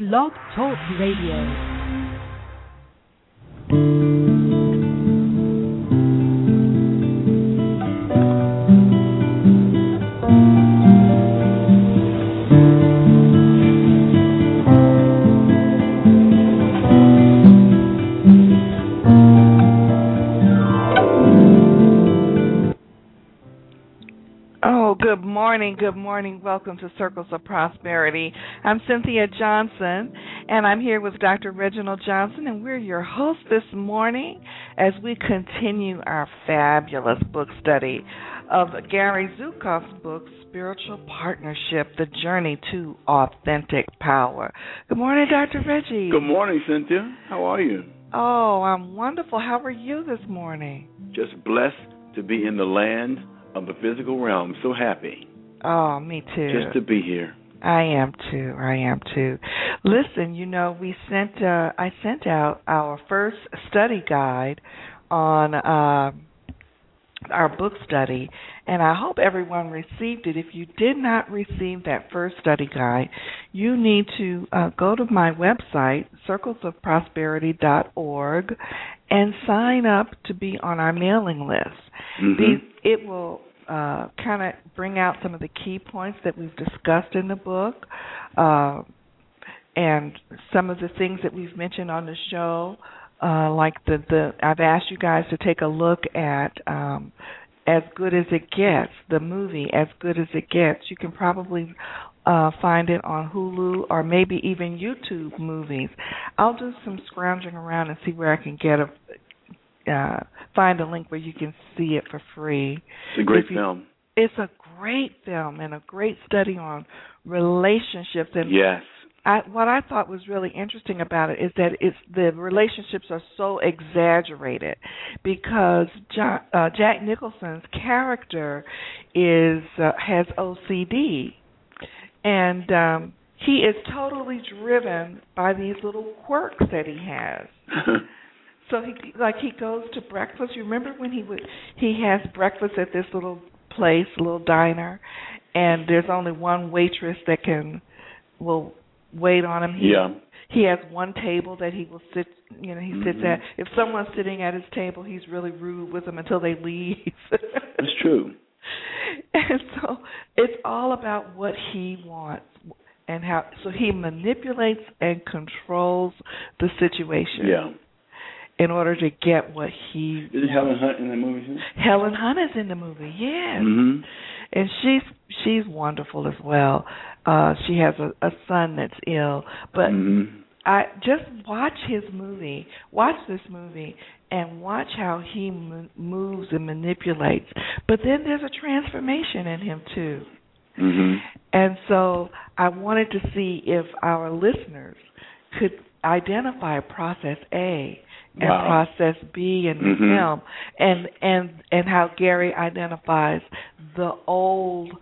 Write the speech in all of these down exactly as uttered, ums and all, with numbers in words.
Blog Talk Radio. Good morning, good morning. Welcome to Circles of Prosperity. I'm Cynthia Johnson, and I'm here with Doctor Reginald Johnson, and we're your hosts this morning as we continue our fabulous book study of Gary Zukav's book, Spiritual Partnership, The Journey to Authentic Power. Good morning, Doctor Reggie. Good morning, Cynthia. How are you? Oh, I'm wonderful. How are you this morning? Just blessed to be in the land of the physical realm. So happy. Oh, me too. Just to be here. I am too. I am too. Listen, you know, we sent. Uh, I sent out our first study guide on uh, our book study, and I hope everyone received it. If you did not receive that first study guide, you need to uh, go to my website, circles of prosperity dot org, and sign up to be on our mailing list. Mm-hmm. These, it will uh, kind of bring out some of the key points that we've discussed in the book, uh, and some of the things that we've mentioned on the show. Uh, like the, the, I've asked you guys to take a look at um, As Good as It Gets, the movie As Good as It Gets. You can probably uh, find it on Hulu or maybe even YouTube movies. I'll do some scrounging around and see where I can get a uh, find a link where you can see it for free. It's a great you, film. It's a great film and a great study on relationships. And yes. I, what I thought was really interesting about it is that it's the relationships are so exaggerated because John, uh, Jack Nicholson's character is uh, has O C D, and um, he is totally driven by these little quirks that he has. So he like he goes to breakfast. You remember when he would he has breakfast at this little place, little diner, and there's only one waitress that can will wait on him. He, yeah. He has one table that he will sit, you know, he sits mm-hmm. at. If someone's sitting at his table, he's really rude with them until they leave. That's true. And so it's all about what he wants and how, so he manipulates and controls the situation. Yeah. In order to get what he Isn't wants. Helen Hunt in the movie too? Helen Hunt is in the movie, yes. Mm-hmm. And she's she's wonderful as well. Uh, she has a, a son that's ill, but mm-hmm. I just watch his movie, watch this movie, and watch how he mo- moves and manipulates. But then there's a transformation in him too. Mm-hmm. And so I wanted to see if our listeners could identify process A and wow. process B in the mm-hmm. film, and and and how Gary identifies the old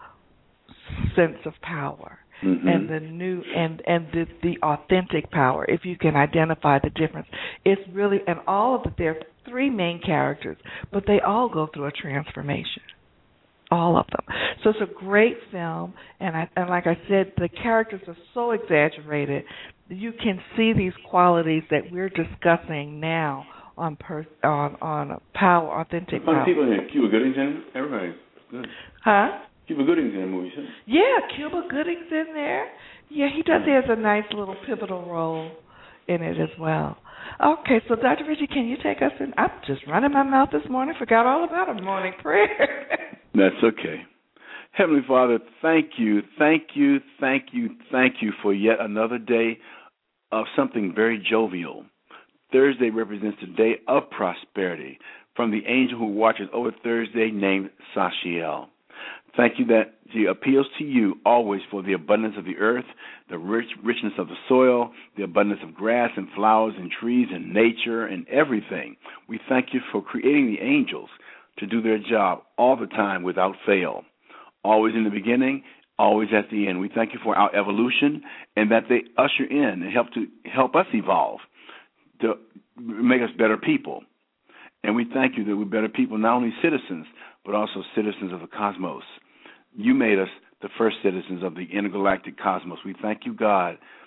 sense of power mm-hmm. and the new and and the, the authentic power. If you can identify the difference, it's really and all of it. There are three main characters, but they all go through a transformation. All of them. So it's a great film, and I, and like I said, the characters are so exaggerated. You can see these qualities that we're discussing now on per, on on power, authentic Funny power. people in here. Cuba Gooding's in it. Everybody. Good. Huh? Cuba Gooding's in the movie, too. Yeah, Cuba Gooding's in there. Yeah, he does. He has a nice little pivotal role in it as well. Okay, so Doctor Richie, can you take us in? I'm just running my mouth this morning. Forgot all about a morning prayer. That's okay. Heavenly Father, thank you, thank you, thank you, thank you for yet another day of something very jovial. Thursday represents the day of prosperity from the angel who watches over Thursday named Sachiel. Thank you that she appeals to you always for the abundance of the earth, the rich richness of the soil, the abundance of grass and flowers and trees and nature and everything. We thank you for creating the angels to do their job all the time without fail, always in the beginning, always at the end. We thank you for our evolution and that they usher in and help to help us evolve to make us better people. And we thank you that we're better people, not only citizens, but also citizens of the cosmos. You made us the first citizens of the intergalactic cosmos. We thank you, God,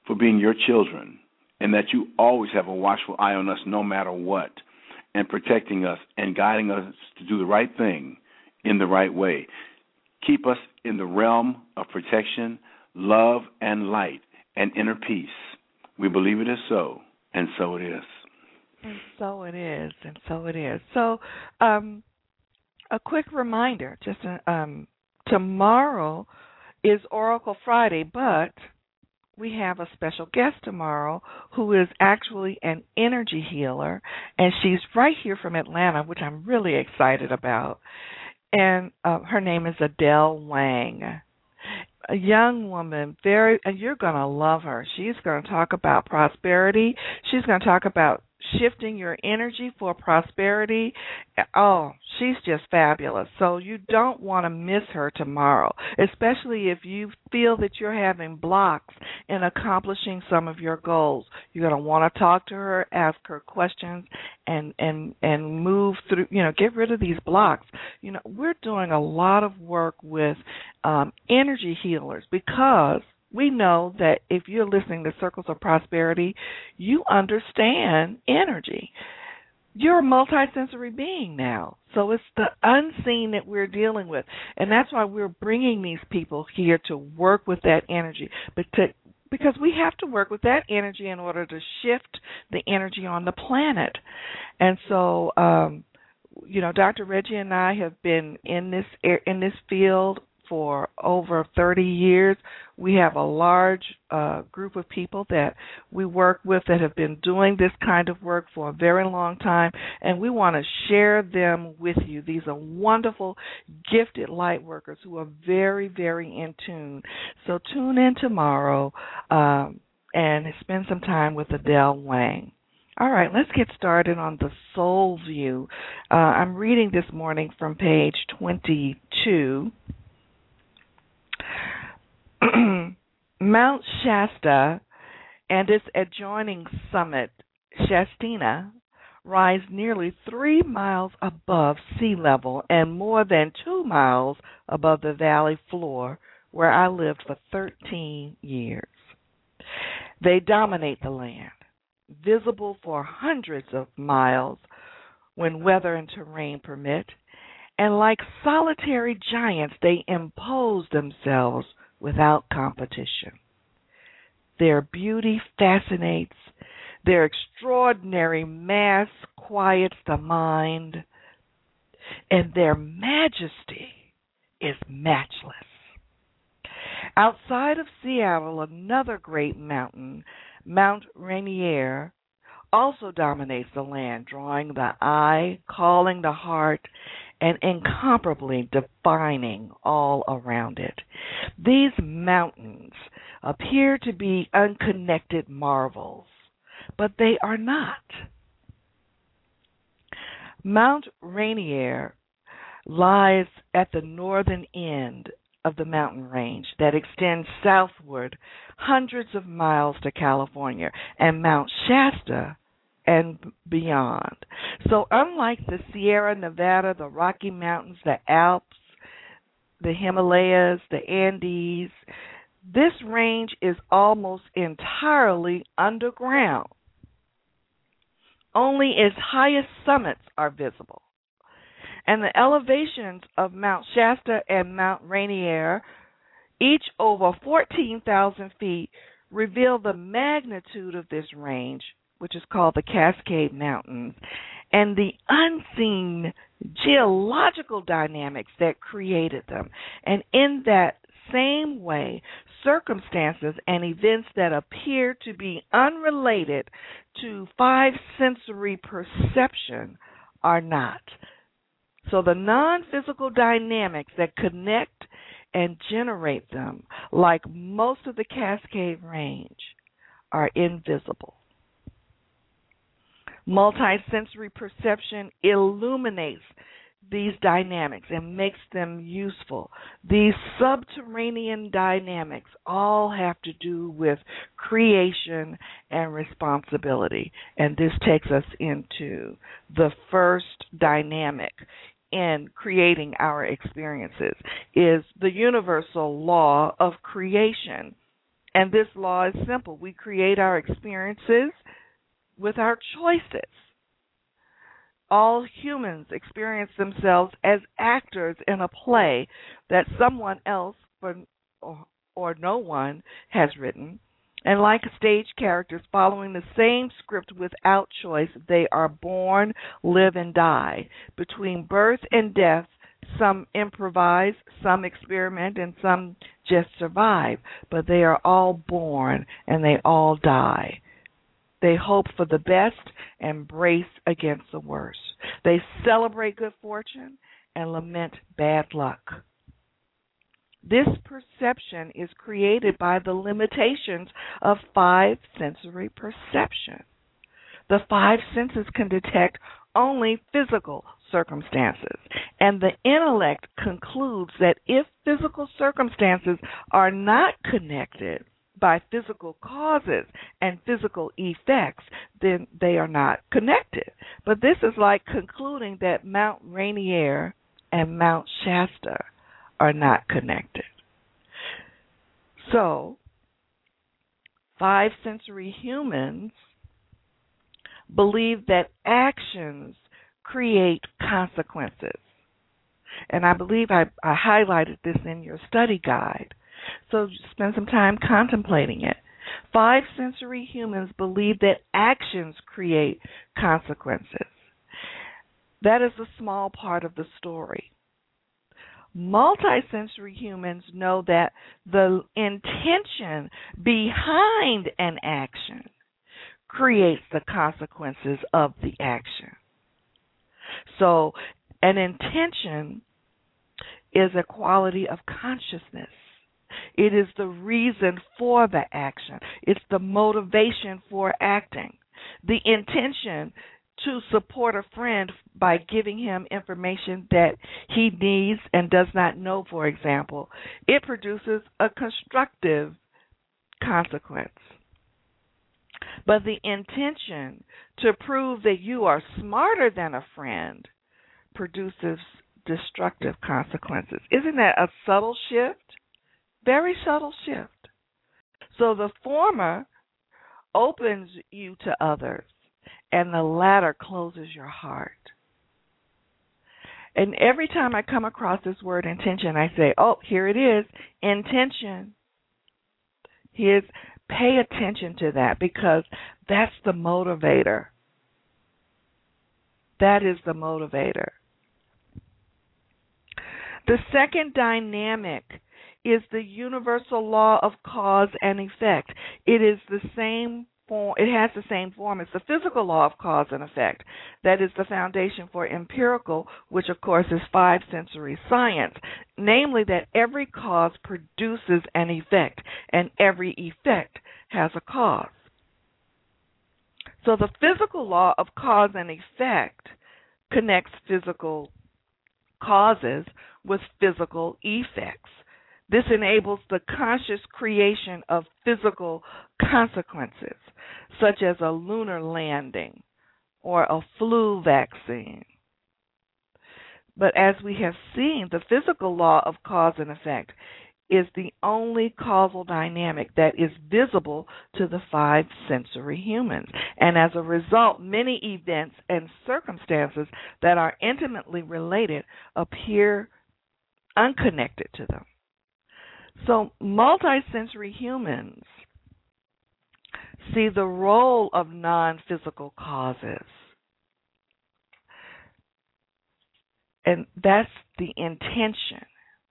for being your children, and that you always have a watchful eye on us no matter what, and protecting us and guiding us to do the right thing in the right way. Keep us in the realm of protection, love, and light, and inner peace. We believe it is so, and so it is. And so it is, and so it is. So um, a quick reminder, just um, tomorrow is Oracle Friday, but we have a special guest tomorrow who is actually an energy healer, and she's right here from Atlanta, which I'm really excited about. And uh, her name is Adele Wang, a young woman, very, and you're going to love her. She's going to talk about prosperity. She's going to talk about shifting your energy for prosperity. Oh, she's just fabulous. So you don't want to miss her tomorrow, especially if you feel that you're having blocks in accomplishing some of your goals. You're going to want to talk to her, ask her questions, and and and move through, you know, get rid of these blocks. You know, we're doing a lot of work with um, energy healers because we know that if you're listening to Circles of Prosperity, you understand energy. You're a multisensory being now, so it's the unseen that we're dealing with, and that's why we're bringing these people here to work with that energy, but to, because we have to work with that energy in order to shift the energy on the planet. And so, um, you know, Doctor Reggie and I have been in this in this field for over thirty years. We have a large uh, group of people that we work with that have been doing this kind of work for a very long time, and we want to share them with you. These are wonderful, gifted light workers who are very, very in tune. So tune in tomorrow um, and spend some time with Adele Wang. All right, let's get started on the Soul View. Uh, I'm reading this morning from page twenty-two. Mount Shasta and its adjoining summit, Shastina, rise nearly three miles above sea level and more than two miles above the valley floor where I lived for thirteen years. They dominate the land, visible for hundreds of miles when weather and terrain permit, and like solitary giants, they impose themselves without competition. Their beauty fascinates. Their extraordinary mass quiets the mind. And their majesty is matchless. Outside of Seattle, another great mountain, Mount Rainier, also dominates the land, drawing the eye, calling the heart, and incomparably defining all around it. These mountains appear to be unconnected marvels, but they are not. Mount Rainier lies at the northern end of the mountain range that extends southward hundreds of miles to California, and Mount Shasta and beyond. So unlike the Sierra Nevada, the Rocky Mountains, the Alps, the Himalayas, the Andes, this range is almost entirely underground. Only its highest summits are visible. And the elevations of Mount Shasta and Mount Rainier, each over fourteen thousand feet, reveal the magnitude of this range, which is called the Cascade Mountains, and the unseen geological dynamics that created them. And in that same way, circumstances and events that appear to be unrelated to five-sensory perception are not. So the non-physical dynamics that connect and generate them, like most of the Cascade Range, are invisible. Multisensory perception illuminates these dynamics and makes them useful. These subterranean dynamics all have to do with creation and responsibility. And this takes us into the first dynamic in creating our experiences, is the universal law of creation. And this law is simple. We create our experiences with our choices. All humans experience themselves as actors in a play that someone else for, or, or no one has written. And like stage characters following the same script without choice, they are born, live, and die. Between birth and death, some improvise, some experiment, and some just survive. But they are all born and they all die. They hope for the best and brace against the worst. They celebrate good fortune and lament bad luck. This perception is created by the limitations of five sensory perception. The five senses can detect only physical circumstances, and the intellect concludes that if physical circumstances are not connected by physical causes and physical effects, then they are not connected. But this is like concluding that Mount Rainier and Mount Shasta are not connected. So, five sensory humans believe that actions create consequences. And I believe I, I highlighted this in your study guide. So spend some time contemplating it. Five sensory humans believe that actions create consequences. That is a small part of the story. Multisensory humans know that the intention behind an action creates the consequences of the action. So an intention is a quality of consciousness. It is the reason for the action. It's the motivation for acting. The intention to support a friend by giving him information that he needs and does not know, for example, it produces a constructive consequence. But the intention to prove that you are smarter than a friend produces destructive consequences. Isn't that a subtle shift? Very subtle shift. So the former opens you to others, and the latter closes your heart. And every time I come across this word intention, I say, oh, here it is, intention. Here's, pay attention to that, because that's the motivator. That is the motivator. The second dynamic is the universal law of cause and effect. It is the same form, it has the same form as the physical law of cause and effect. That is the foundation for empirical, which of course is five sensory science, namely that every cause produces an effect and every effect has a cause. So the physical law of cause and effect connects physical causes with physical effects. This enables the conscious creation of physical consequences, such as a lunar landing or a flu vaccine. But as we have seen, the physical law of cause and effect is the only causal dynamic that is visible to the five sensory humans. And as a result, many events and circumstances that are intimately related appear unconnected to them. So multisensory humans see the role of non-physical causes. And that's the intention.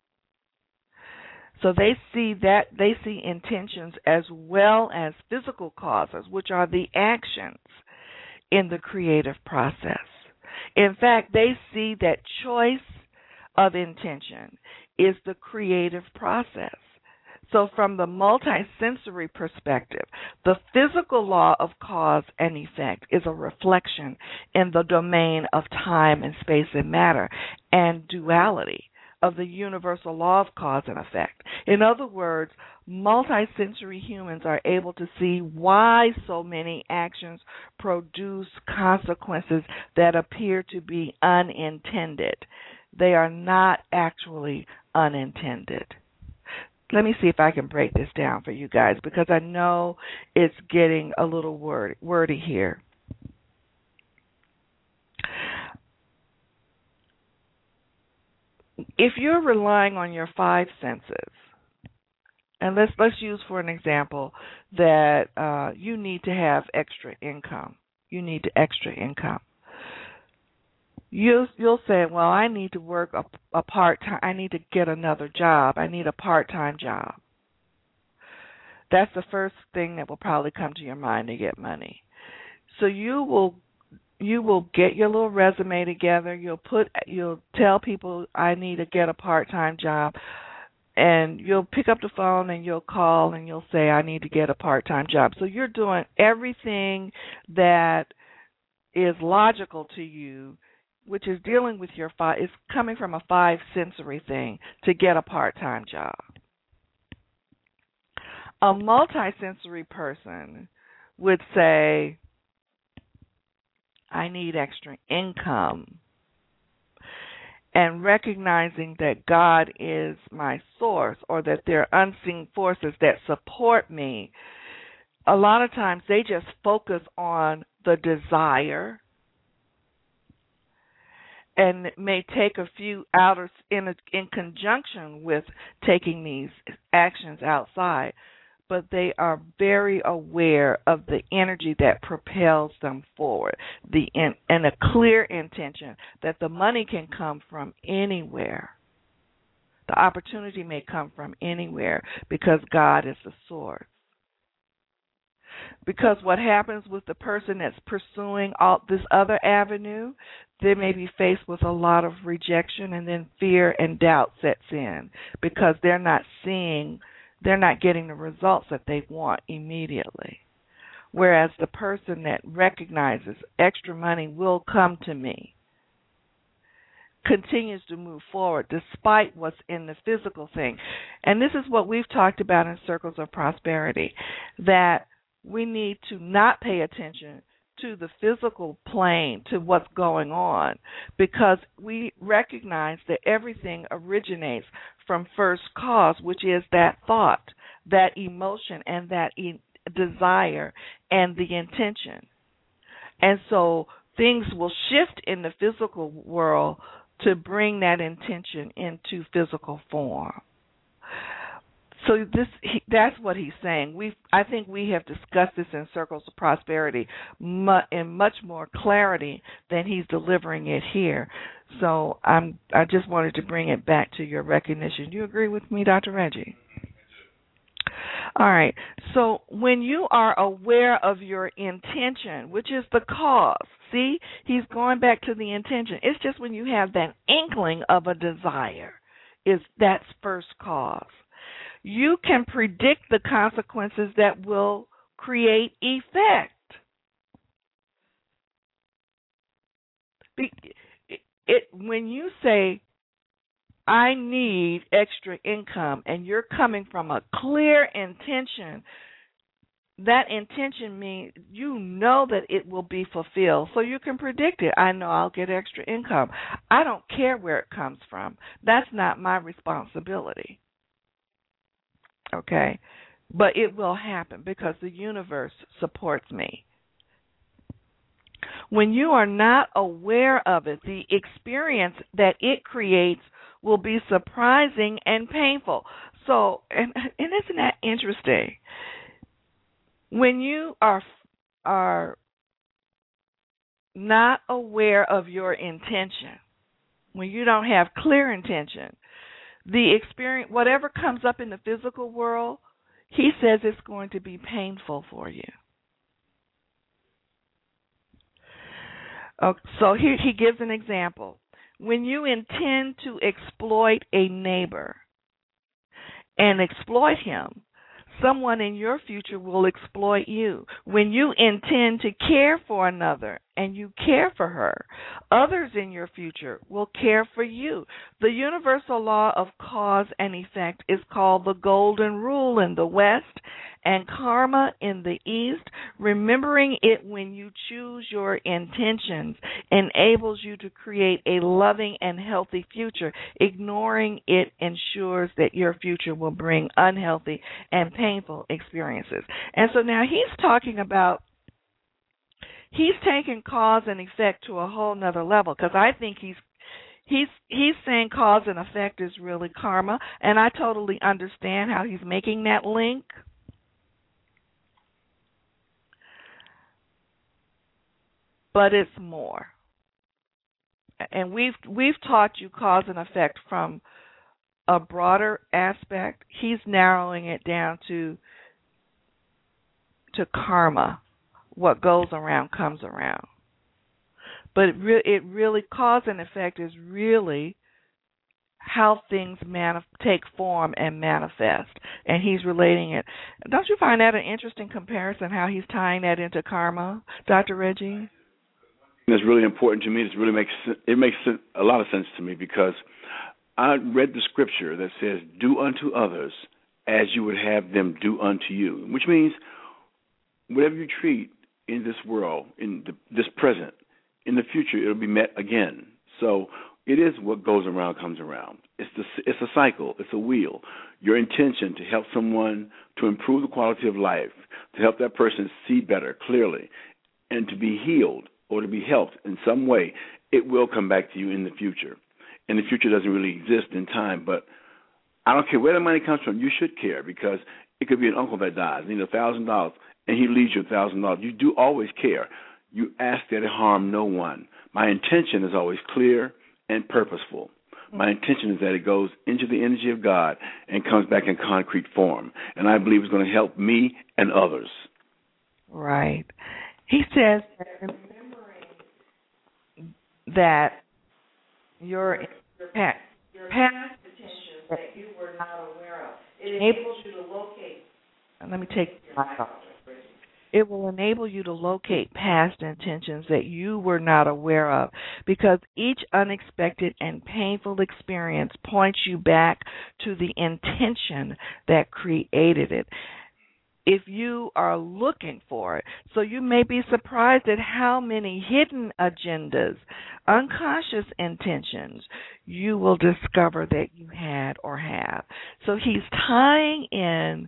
So they see that they see intentions as well as physical causes, which are the actions in the creative process. In fact, they see that choice of intention is the creative process. So from the multisensory perspective, the physical law of cause and effect is a reflection in the domain of time and space and matter and duality of the universal law of cause and effect. In other words, multisensory humans are able to see why so many actions produce consequences that appear to be unintended. They are not actually unintended. let me see if I can break this down for you guys, because I know it's getting a little word, wordy here. If you're relying on your five senses, and let's let's use for an example that uh, you need to have extra income. You need extra income. You'll you'll say, well, I need to work a, a part time. I need to get another job. I need a part time job. That's the first thing that will probably come to your mind to get money. So you will you will get your little resume together. You'll put you'll tell people I need to get a part time job. And you'll pick up the phone and you'll call and you'll say, I need to get a part-time job. So you're doing everything that is logical to you, which is dealing with your five, is coming from a five sensory thing to get a part-time job. A multisensory person would say, I need extra income. And recognizing that God is my source, or that there are unseen forces that support me, a lot of times they just focus on the desire and may take a few outer in a, in conjunction with taking these actions outside, but they are very aware of the energy that propels them forward, the in, and a clear intention that the money can come from anywhere. The opportunity may come from anywhere because God is the source. Because what happens with the person that's pursuing all this other avenue, they may be faced with a lot of rejection, and then fear and doubt sets in because they're not seeing They're not getting the results that they want immediately. Whereas the person that recognizes extra money will come to me continues to move forward despite what's in the physical thing. And this is what we've talked about in Circles of Prosperity, that we need to not pay attention to the physical plane, to what's going on, because we recognize that everything originates from first cause, which is that thought, that emotion, and that e- desire and the intention. And so things will shift in the physical world to bring that intention into physical form. So this he, that's what he's saying. We I think we have discussed this in Circles of Prosperity mu- in much more clarity than he's delivering it here. So I'm I just wanted to bring it back to your recognition. Do you agree with me, Doctor Reggie? All right. So when you are aware of your intention, which is the cause, see, he's going back to the intention. It's just when you have that inkling of a desire, is that's first cause. You can predict the consequences that will create effect. It, it, when you say, I need extra income, and you're coming from a clear intention, that intention means you know that it will be fulfilled, so you can predict it. I know I'll get extra income. I don't care where it comes from. That's not my responsibility. Okay? But it will happen because the universe supports me. When you are not aware of it, the experience that it creates will be surprising and painful. So, and, and isn't that interesting? When you are are not aware of your intention, when you don't have clear intention, the experience, whatever comes up in the physical world, he says it's going to be painful for you. Okay, so here he gives an example. When you intend to exploit a neighbor and exploit him, someone in your future will exploit you. When you intend to care for another and you care for her, others in your future will care for you. The universal law of cause and effect is called the golden rule in the West, and karma in the East. Remembering it when you choose your intentions enables you to create a loving and healthy future. Ignoring it ensures that your future will bring unhealthy and painful experiences. And so now he's talking about, he's taking cause and effect to a whole nother level, because I think he's He's he's saying cause and effect is really karma, and I totally understand how he's making that link. But it's more. And we've we've taught you cause and effect from a broader aspect. He's narrowing it down to to karma. What goes around comes around. But it, re- it really, cause and effect is really how things manif- take form and manifest. And he's relating it. Don't you find that an interesting comparison, how he's tying that into karma, Doctor Reggie? It's really important to me. It really makes it makes a lot of sense to me, because I read the scripture that says, "Do unto others as you would have them do unto you," which means whatever you treat in this world, in the, this present, in the future, it'll be met again. So it is what goes around comes around. It's the, it's a cycle. It's a wheel. Your intention to help someone to improve the quality of life, to help that person see better clearly, and to be healed or to be helped in some way, it will come back to you in the future. And the future doesn't really exist in time, but I don't care where the money comes from. You should care, because it could be an uncle that dies, need a thousand dollars, and he leaves you a thousand dollars. You do always care. You ask that it harm no one. My intention is always clear and purposeful. My intention is that it goes into the energy of God and comes back in concrete form. And I believe it's going to help me and others. Right. He says that remembering that your, your past, your past intentions that you were not aware of, it enables you to locate. And let me take my thoughts. It will enable you to locate past intentions that you were not aware of, because each unexpected and painful experience points you back to the intention that created it. If you are looking for it, so you may be surprised at how many hidden agendas, unconscious intentions you will discover that you had or have. So he's tying in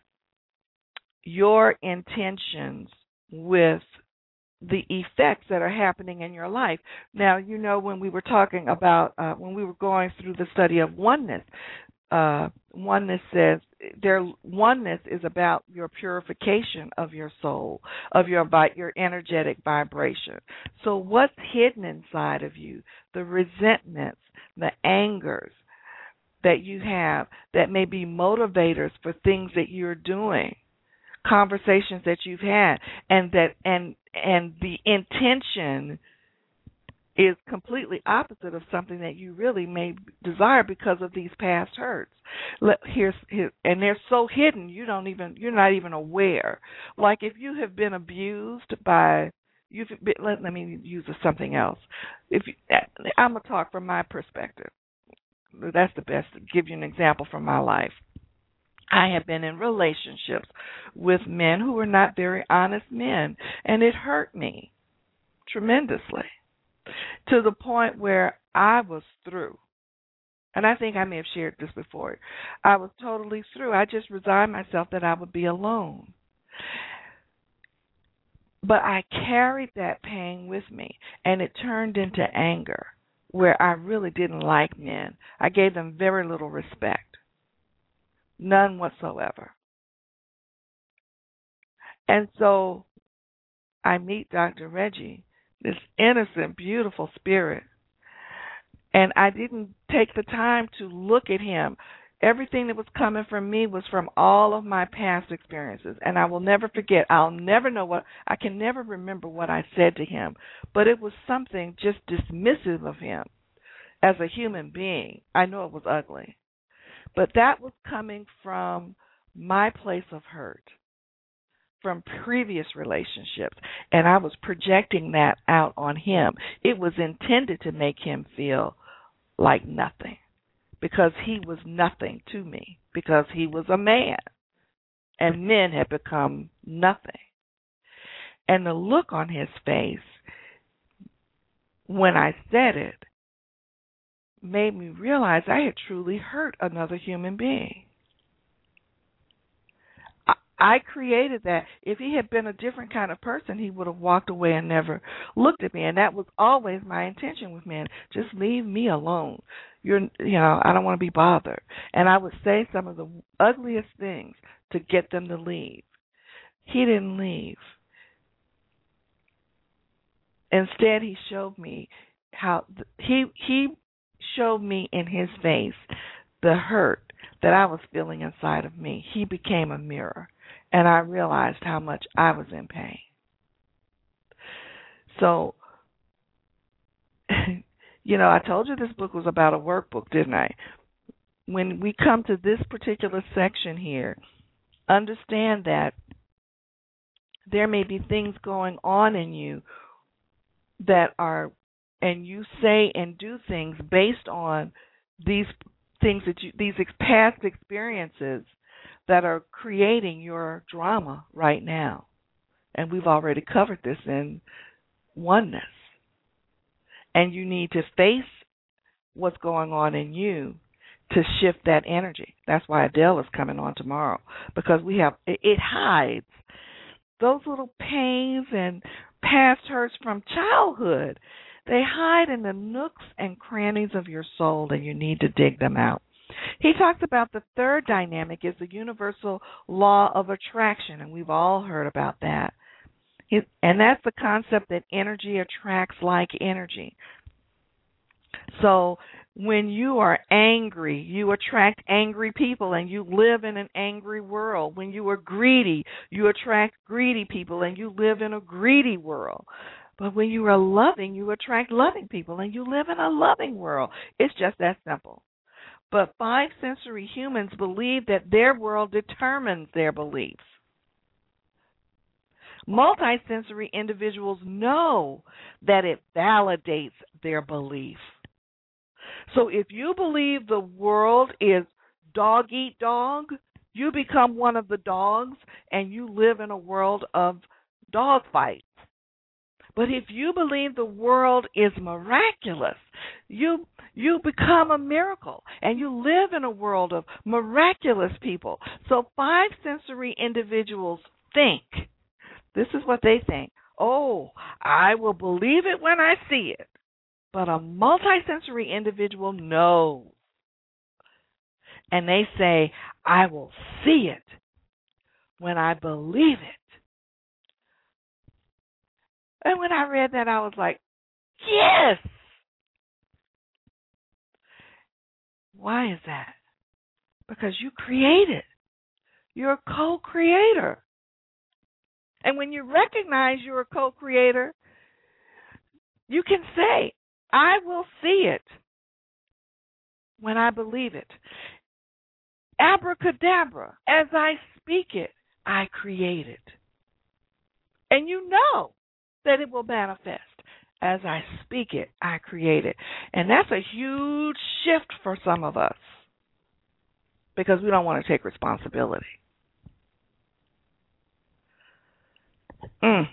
your intentions with the effects that are happening in your life. Now, you know, when we were talking about, uh, when we were going through the study of oneness, uh, oneness says their oneness is about your purification of your soul, of your your energetic vibration. So what's hidden inside of you, the resentments, the angers that you have that may be motivators for things that you're doing, conversations that you've had, and that and and the intention is completely opposite of something that you really may desire because of these past hurts. Let, here's, here, and they're so hidden you don't even you're not even aware. Like if you have been abused by you've been, let, let me use something else. If you, I'm gonna talk from my perspective. That's the best to give you an example from my life. I have been in relationships with men who were not very honest men, and it hurt me tremendously to the point where I was through. And I think I may have shared this before. I was totally through. I just resigned myself that I would be alone. But I carried that pain with me, and it turned into anger, where I really didn't like men. I gave them very little respect. None whatsoever. And so I meet Doctor Reggie, this innocent, beautiful spirit, and I didn't take the time to look at him. Everything that was coming from me was from all of my past experiences, and I will never forget. I'll never know what, I can never remember what I said to him, but it was something just dismissive of him as a human being. I know it was ugly, but that was coming from my place of hurt, from previous relationships, and I was projecting that out on him. It was intended to make him feel like nothing, because he was nothing to me, because he was a man. and men had become nothing. And the look on his face when I said it made me realize I had truly hurt another human being. I, I created that. If he had been a different kind of person, he would have walked away and never looked at me. And that was always my intention with men. Just leave me alone. You're, you know, I don't want to be bothered. And I would say some of the ugliest things to get them to leave. He didn't leave. Instead, he showed me how he he showed me in his face the hurt that I was feeling inside of me. He became a mirror, and I realized how much I was in pain. So, you know, I told you this book was about a workbook, didn't I? When we come to this particular section here, understand that there may be things going on in you that are, and you say and do things based on these things that you, these past experiences that are creating your drama right now. And we've already covered this in oneness. And you need to face what's going on in you to shift that energy. That's why Adele is coming on tomorrow, because we have, it hides those little pains and past hurts from childhood. They hide in the nooks and crannies of your soul, and you need to dig them out. He talks about the third dynamic is the universal law of attraction, and we've all heard about that. And that's the concept that energy attracts like energy. So when you are angry, you attract angry people, and you live in an angry world. When you are greedy, you attract greedy people, and you live in a greedy world. But when you are loving, you attract loving people, and you live in a loving world. It's just that simple. But five-sensory humans believe that their world determines their beliefs. Multisensory individuals know that it validates their belief. So if you believe the world is dog eat dog, you become one of the dogs and you live in a world of dog fights. But if you believe the world is miraculous, you you become a miracle and you live in a world of miraculous people. So five sensory individuals think, this is what they think, oh, I will believe it when I see it. But a multisensory individual knows. And they say, I will see it when I believe it. And when I read that, I was like, yes! Why is that? Because you created. You're a co-creator. And when you recognize you're a co-creator, you can say, I will see it when I believe it. Abracadabra, as I speak it, I create it. And you know that it will manifest. As I speak it, I create it. And that's a huge shift for some of us because we don't want to take responsibility. Mm.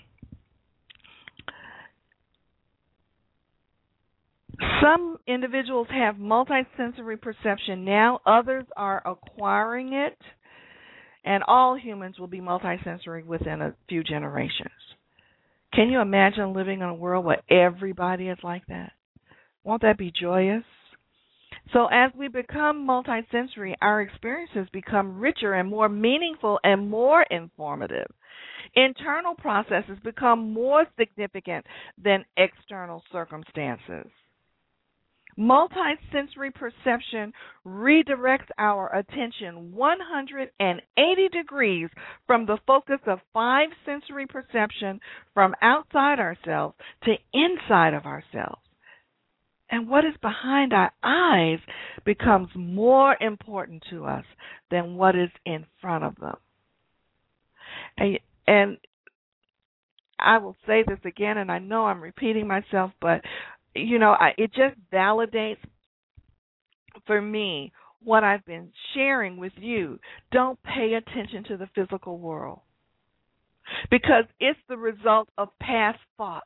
Some individuals have multisensory perception now. Others are acquiring it. And all humans will be multisensory within a few generations. Can you imagine living in a world where everybody is like that? Won't that be joyous? So as we become multisensory, our experiences become richer and more meaningful and more informative. Internal processes become more significant than external circumstances. Multisensory perception redirects our attention one hundred eighty degrees from the focus of five sensory perception from outside ourselves to inside of ourselves. And what is behind our eyes becomes more important to us than what is in front of them. And, and I will say this again, and I know I'm repeating myself, but you know, I, it just validates for me what I've been sharing with you, don't pay attention to the physical world because it's the result of past thought.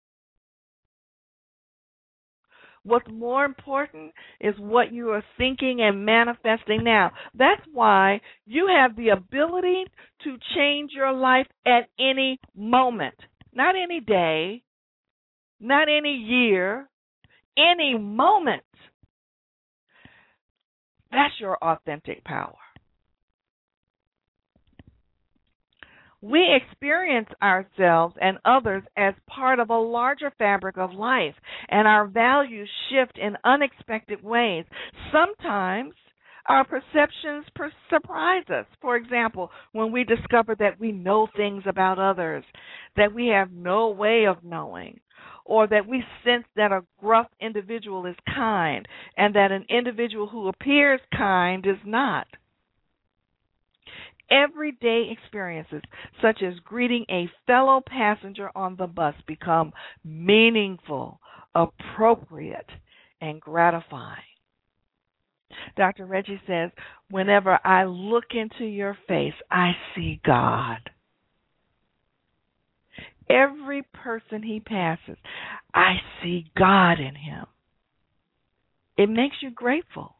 What's more important is what you are thinking and manifesting now. That's why you have the ability to change your life at any moment, not any day, not any year, any moment. That's your authentic power. We experience ourselves and others as part of a larger fabric of life, and our values shift in unexpected ways. Sometimes our perceptions per- surprise us. For example, when we discover that we know things about others that we have no way of knowing, or that we sense that a gruff individual is kind and that an individual who appears kind is not. Everyday experiences, such as greeting a fellow passenger on the bus, become meaningful, appropriate, and gratifying. Doctor Reggie says, whenever I look into your face, I see God. Every person he passes, I see God in him. It makes you grateful.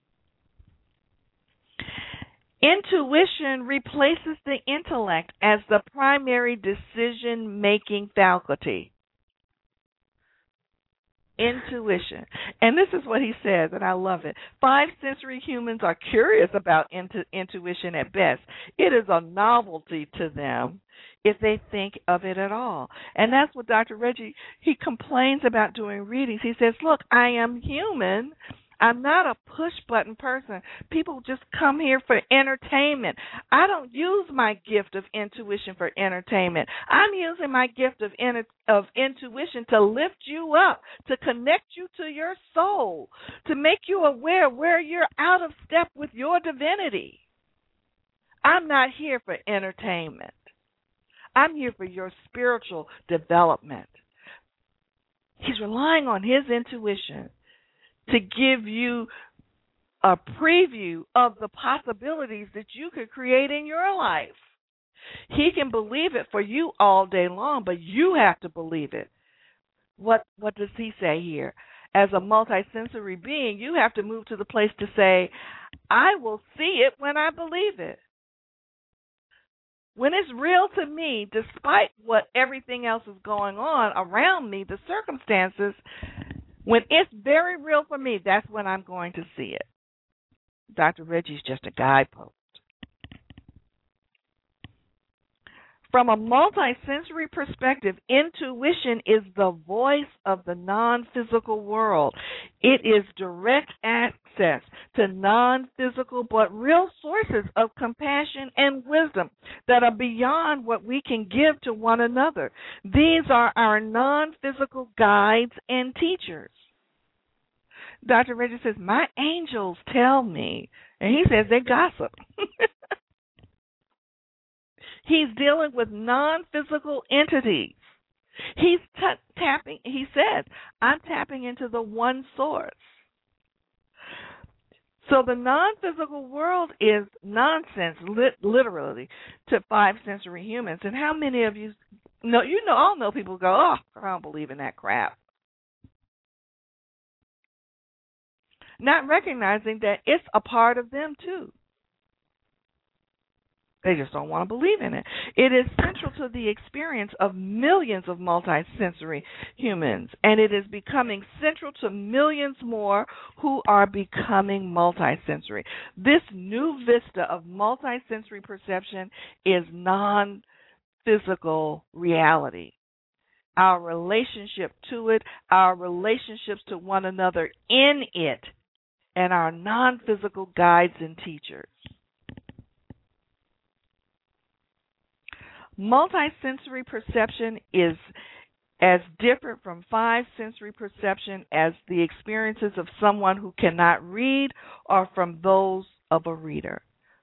Intuition replaces the intellect as the primary decision-making faculty. Intuition. And this is what he says, and I love it. Five sensory humans are curious about intu- intuition at best. It is a novelty to them if they think of it at all. And that's what Doctor Reggie, he complains about doing readings. He says, look, I am human. I'm not a push-button person. People just come here for entertainment. I don't use my gift of intuition for entertainment. I'm using my gift of in, of intuition to lift you up, to connect you to your soul, to make you aware where you're out of step with your divinity. I'm not here for entertainment. I'm here for your spiritual development. He's relying on his intuition to give you a preview of the possibilities that you could create in your life. He can believe it for you all day long, but you have to believe it. What what does he say here? As a multisensory being, you have to move to the place to say, I will see it when I believe it. When it's real to me, despite what everything else is going on around me, the circumstances, when it's very real for me, that's when I'm going to see it. Doctor Reggie's just a guidepost. From a multisensory perspective, intuition is the voice of the non-physical world. It is direct access to non-physical but real sources of compassion and wisdom that are beyond what we can give to one another. These are our non-physical guides and teachers. Doctor Reggie says, my angels tell me, and he says they gossip. He's dealing with non-physical entities. He's t- tapping, he says, I'm tapping into the one source. So the non-physical world is nonsense, lit- literally, to five sensory humans. And how many of you know, you know, all know people go, oh, I don't believe in that crap. Not recognizing that it's a part of them too. They just don't want to believe in it. It is central to the experience of millions of multisensory humans, and it is becoming central to millions more who are becoming multisensory. This new vista of multisensory perception is non-physical reality. Our relationship to it, our relationships to one another in it, and our non-physical guides and teachers. Multisensory perception is as different from five sensory perception as the experiences of someone who cannot read or from those of a reader.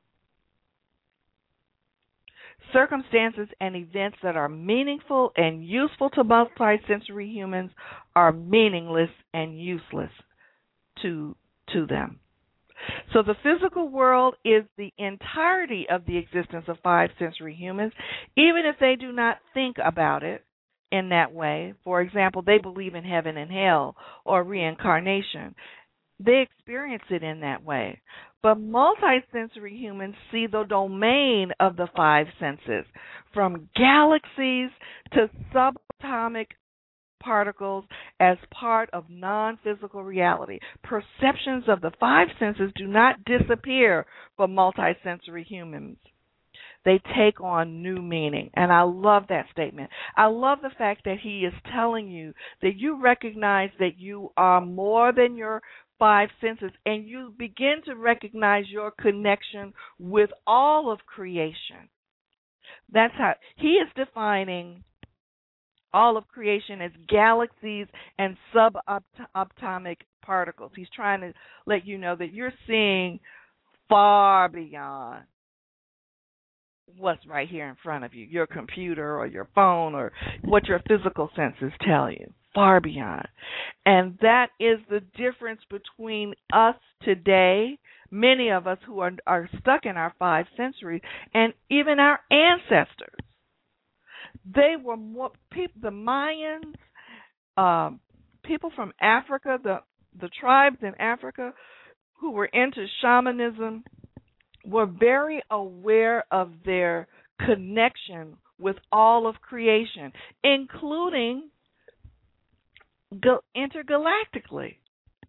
Circumstances and events that are meaningful and useful to multisensory humans are meaningless and useless to to them. So the physical world is the entirety of the existence of five sensory humans, even if they do not think about it in that way. For example, they believe in heaven and hell or reincarnation. They experience it in that way. But multisensory humans see the domain of the five senses, from galaxies to subatomic particles, as part of non-physical reality. Perceptions of the five senses do not disappear for multisensory humans. They take on new meaning. And I love that statement. I love the fact that he is telling you that you recognize that you are more than your five senses, and you begin to recognize your connection with all of creation. That's how he is defining all of creation as galaxies and subatomic particles. He's trying to let you know that you're seeing far beyond what's right here in front of you, your computer or your phone or what your physical senses tell you, far beyond. And that is the difference between us today, many of us who are, are stuck in our five sensories, and even our ancestors. They were more people, the Mayans, um, people from Africa, the the tribes in Africa who were into shamanism were very aware of their connection with all of creation, including go- intergalactically.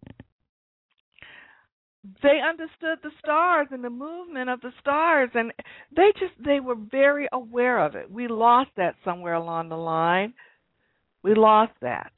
They understood the stars and the movement of the stars, and they just they were very aware of it. We lost that somewhere along the line. We lost that.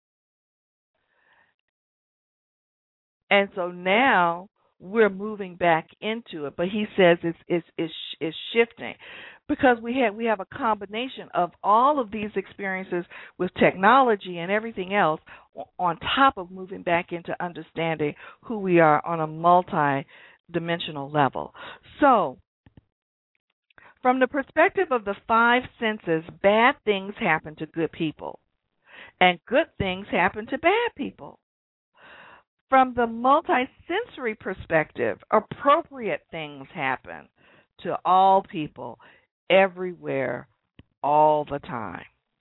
And so now we're moving back into it, but he says it's it's it's, it's shifting because we have we have a combination of all of these experiences with technology and everything else on top of moving back into understanding who we are on a multi-dimensional level. So, from the perspective of the five senses, bad things happen to good people, and good things happen to bad people. From the multisensory perspective, appropriate things happen to all people, everywhere, all the time.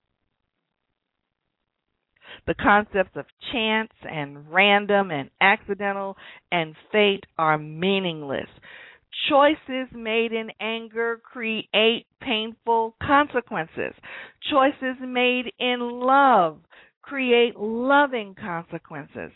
The concepts of chance and random and accidental and fate are meaningless. Choices made in anger create painful consequences. Choices made in love create loving consequences.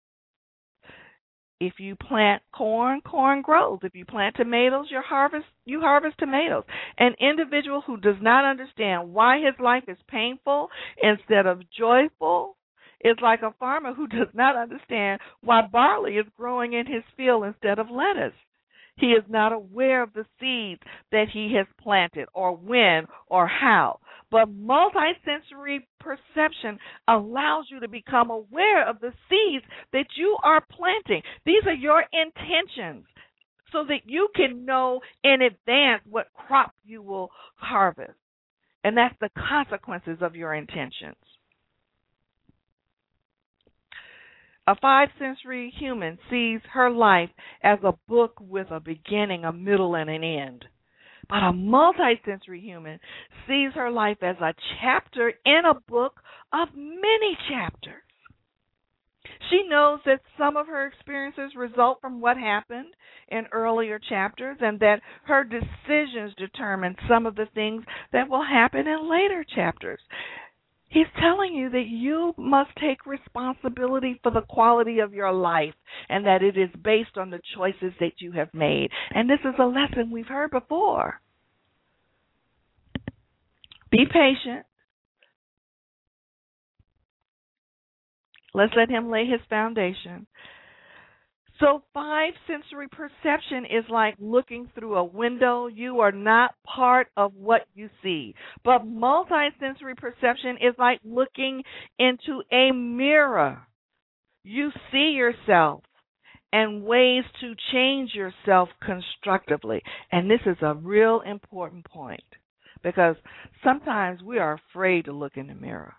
If you plant corn, corn grows. If you plant tomatoes, you harvest you harvest tomatoes. An individual who does not understand why his life is painful instead of joyful is like a farmer who does not understand why barley is growing in his field instead of lettuce. He is not aware of the seeds that he has planted, or when, or how. But multisensory perception allows you to become aware of the seeds that you are planting. These are your intentions, so that you can know in advance what crop you will harvest. And that's the consequences of your intentions. A five-sensory human sees her life as a book with a beginning, a middle, and an end. But a multisensory human sees her life as a chapter in a book of many chapters. She knows that some of her experiences result from what happened in earlier chapters, and that her decisions determine some of the things that will happen in later chapters. He's telling you that you must take responsibility for the quality of your life, and that it is based on the choices that you have made. And this is a lesson we've heard before. Be patient. Let's let him lay his foundation. So five sensory perception is like looking through a window. You are not part of what you see. But multisensory perception is like looking into a mirror. You see yourself and ways to change yourself constructively. And this is a real important point, because sometimes we are afraid to look in the mirror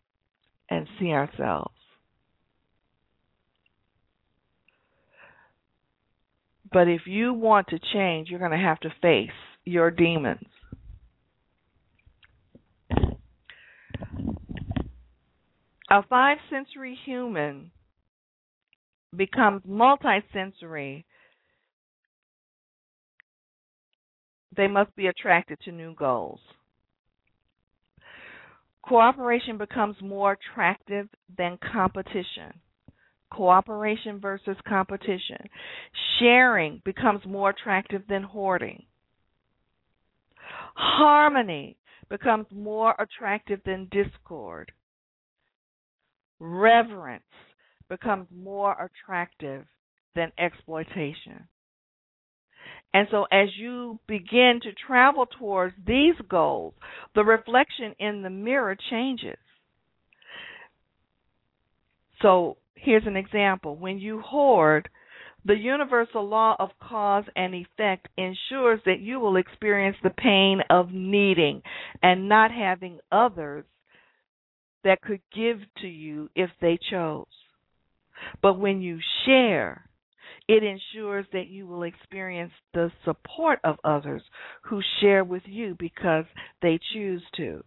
and see ourselves. But if you want to change, you're going to have to face your demons. A five-sensory human becomes multisensory. They must be attracted to new goals. Cooperation becomes more attractive than competition. Cooperation versus competition. Sharing becomes more attractive than hoarding. Harmony becomes more attractive than discord. Reverence becomes more attractive than exploitation. And so as you begin to travel towards these goals, the reflection in the mirror changes. So here's an example. When you hoard, the universal law of cause and effect ensures that you will experience the pain of needing and not having others that could give to you if they chose. But when you share, it ensures that you will experience the support of others who share with you because they choose to.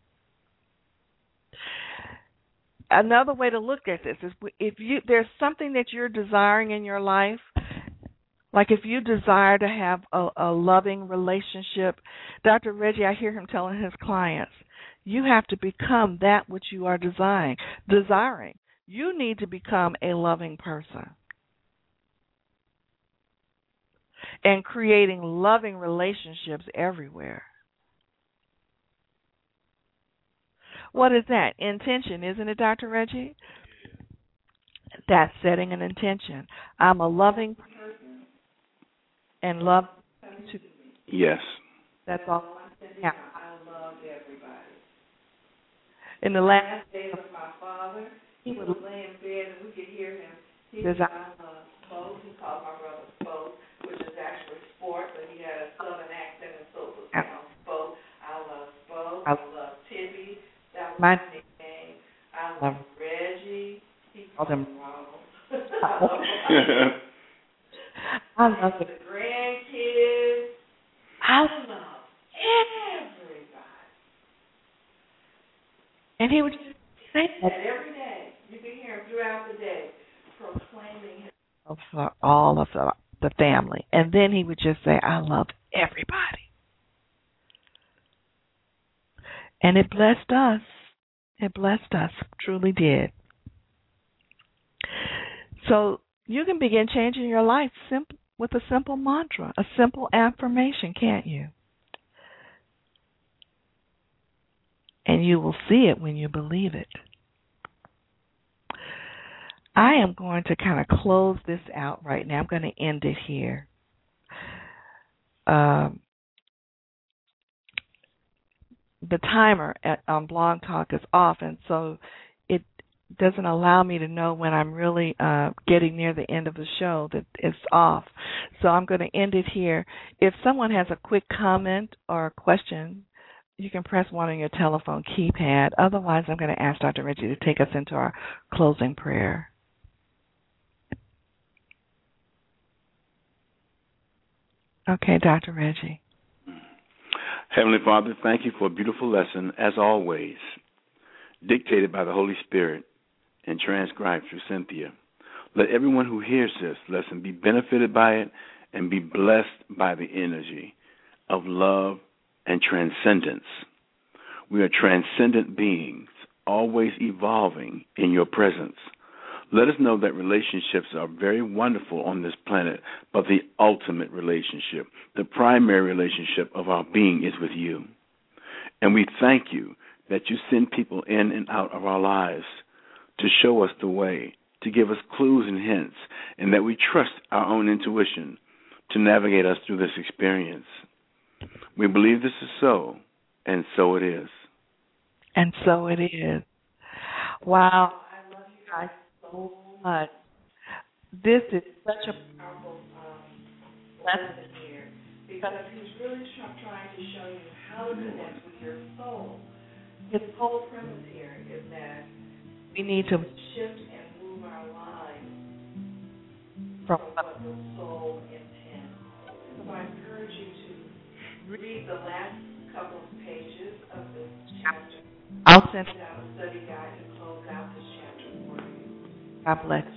Another way to look at this is if you there's something that you're desiring in your life, like if you desire to have a, a loving relationship, Doctor Reggie, I hear him telling his clients, you have to become that which you are desiring. Desiring. You need to become a loving person. And creating loving relationships everywhere. What is that? Intention, isn't it, Doctor Reggie? That's setting an intention. I'm a loving person and love to. Yes. That's all I'm saying. Yeah. I love everybody. In the last days of my father, he would lay in bed and we could hear him. He says, I love both. He called my brother Spoke, which is actually sport, but he had a southern accent and so it was pronounced Spoke. I love Spoke. I love Tibby. That was my nickname. I love Reggie. He called him Ronald. I love the grandkids. I love everybody. And he would just say that every day. You can hear him throughout the day proclaiming himself for all of the, the family. And then he would just say, I love everybody. And it blessed us. It blessed us. Truly did. So you can begin changing your life simple, with a simple mantra, a simple affirmation, can't you? And you will see it when you believe it. I am going to kind of close this out right now. I'm going to end it here. Um, the timer at um, Blog Talk is off, and so it doesn't allow me to know when I'm really uh, getting near the end of the show that it's off. So I'm going to end it here. If someone has a quick comment or a question, you can press one on your telephone keypad. Otherwise, I'm going to ask Doctor Reggie to take us into our closing prayer. Okay, Doctor Reggie. Heavenly Father, thank you for a beautiful lesson, as always, dictated by the Holy Spirit and transcribed through Cynthia. Let everyone who hears this lesson be benefited by it and be blessed by the energy of love and transcendence. We are transcendent beings, always evolving in your presence. Let us know that relationships are very wonderful on this planet, but the ultimate relationship, the primary relationship of our being is with you. And we thank you that you send people in and out of our lives to show us the way, to give us clues and hints, and that we trust our own intuition to navigate us through this experience. We believe this is so, and so it is. And so it is. Wow. I love you guys so much. This is such a powerful um, lesson here because he's really trying to show you how to connect with your soul. His whole premise here is that we need to shift and move our lives from what the soul intends. read the last couple of pages of this chapter. I'll send out a study guide to close out this chapter for you. God bless you.